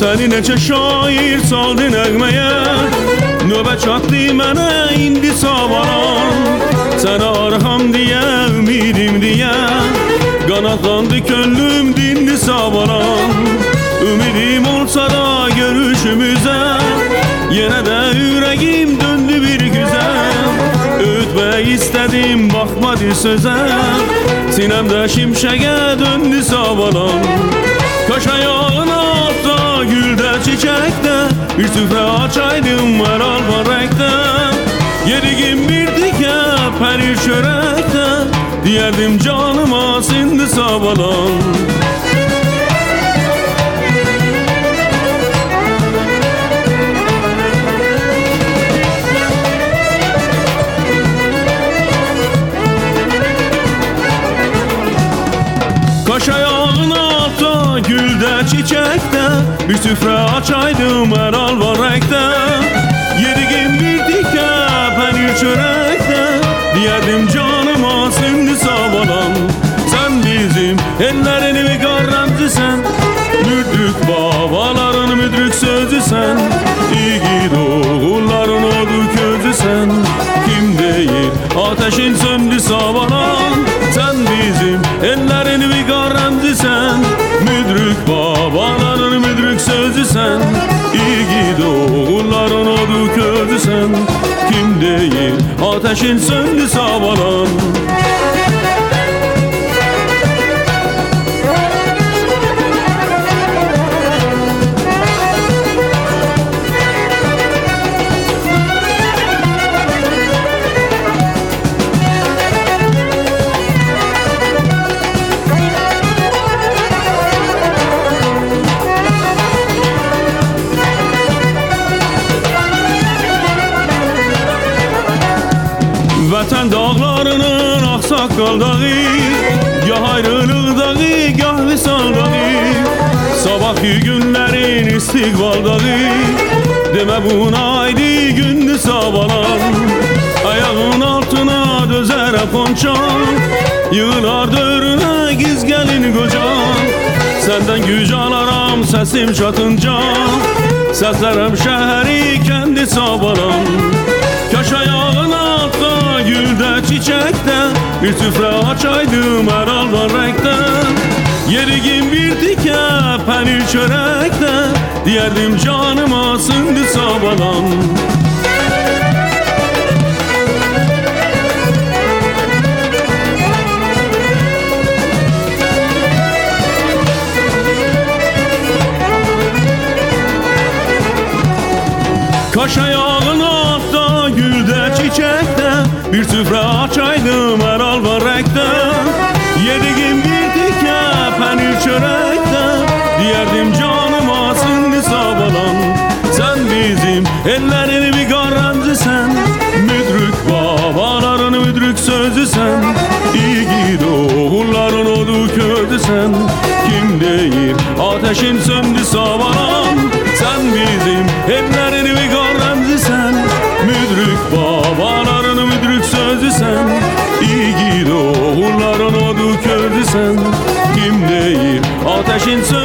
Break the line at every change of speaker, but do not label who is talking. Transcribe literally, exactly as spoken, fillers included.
Seni neçə şair saldı nəğməyə, növbə çatdı mənə indi savaran. Sənə arxam deyə, ümidim deyə, qanatlandı könlüm dindi savaran. Ümidim olsa da görüşümüzə, yenə də ürəyim döndü bir güzel. Ötmək istədim, baxmadı sözə, sinəmdə şimşəyə döndü savalan. Kaş ayağın altda, güldə, çiçəkdə, bir süfrə açaydım hər alvan rəngdə. Yediğim bir dikə, pərir çörəkdə, deyərdim canıma sindi savalan. Kaş ayağın altda, güldə, çiçəkdə, bir süfrə açaydım hər alvan rəngdə. Yediğim bir dikə, pənir çörəkdə, deyərdim canıma sindi savalan. Sən bizim ellərin müqarrəmcisən, müdrük babaların müdrük sözüsən. İgid oğulların odu közüsən, kim deyir ateşin söndü savalan. Sen bizim ellerin müqarrəmcisən, müdrük babaların müdrük sözüsən. İgid oğulların odu közüsən, kim deyir ateşin söndü savalan. Vətən dağlarının ağsaqqal dağı, gah ayrılıq dağı, gah visal dağı. Sabahki günlərin istiqbal dağı, demə buna aydı gündü savalan. Ayağın altına dözərə ponçan, yığılar dörünə giz gəlin qocan. Səndən güc alaram səsim çatınca, səslərəm şəhəri kəndi savalan. Kaş ayağın altda, güldə, çiçəkdə, bir süfrə açaydım hər alvan rəngdə. Yediğim bir dikə, pənir çörəkdə, deyərdim canıma sindi savalan. Kaş ayağın altda, güldə, çiçəkdə, bir süfrə açaydım hər alvan rəngdə. Yediğim bir dikə, pənir çörəkdə, deyərdim canıma sindi savalan. Sən bizim ellərin müqarrəmcisən, müdrük babaların müdrük sözüsən. İgid oğulların odu közüsən, kim deyir ateşin söndü savalan. Sen bizim ellərin müqarrəmcisən, müdrük babaların müdrük sözüsən. İgid oğulların odu közüsən, kim deyir ateşin söndü